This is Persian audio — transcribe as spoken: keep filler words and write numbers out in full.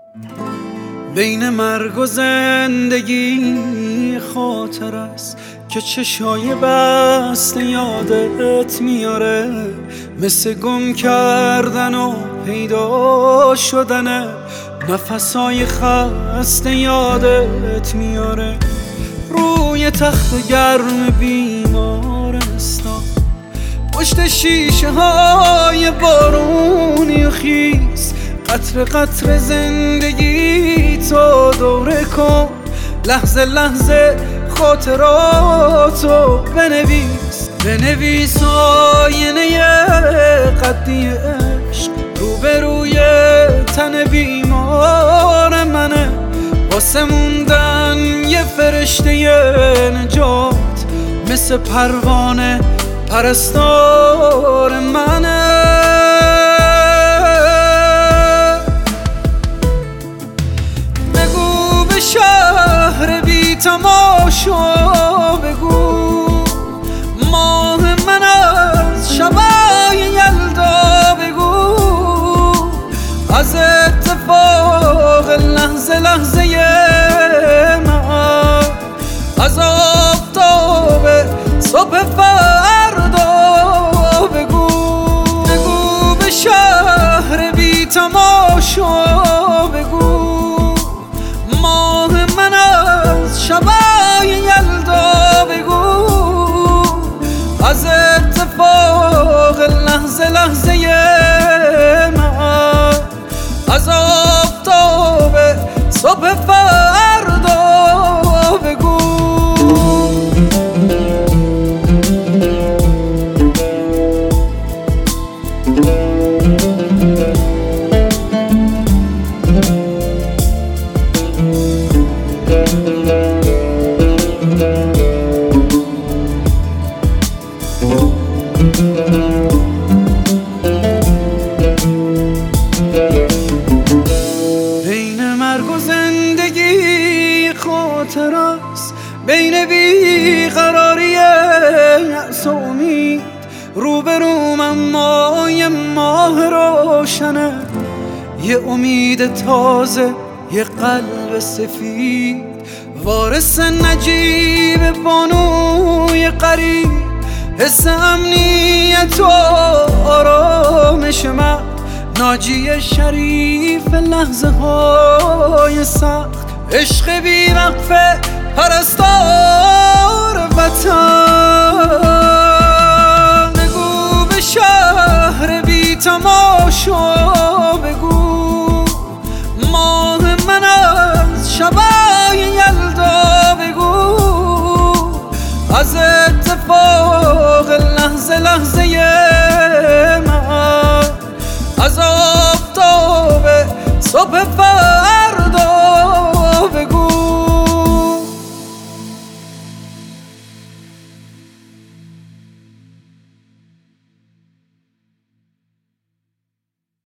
بین مرگ و زندگی خاطر است که چشای بسته یادت میاره، مثل گم کردن و پیدا شدن نفسای خسته یادت میاره. روی تخت گرم بیمارستان، پشت شیشه های بارونی و خیس، قطر قطر زندگی تو دوره کن، لحظه لحظه خاطراتو بنویس. بنویس آینه قدی عشق روبروی تن بیمار منه، واسه موندن یه فرشته نجات، مثل پروانه پرستار منه. بگو به شهر بی تماشا، بگو ماه من از شبای یلدا، بگو از اتفاق لحظه لحظه من، از آفتاب صبح فردا. بگو بگو به شهر بی تماشا، بگو ماه من از شبای یلدا، بگو از اتفاق لحظه لحظه من، از آفتاب صبح فردا. بگو بین مرگ و زندگی خاطر است، بین بیقراری یأس و امید، روبروم اما یه ماه روشنه، یه امید تازه، یه قلب سفید، وارث نجیب بانوی قریب، حس امنیت و آرامش من، ناجی شریف لحظه های سخت، عشق بی وقفه پرستار وطن. بگو به شهر بی تماشا، بگو ماه من از شبای یلدا، بگو از اتفاق لحظه لحظه من، از آفتاب صبح فردا.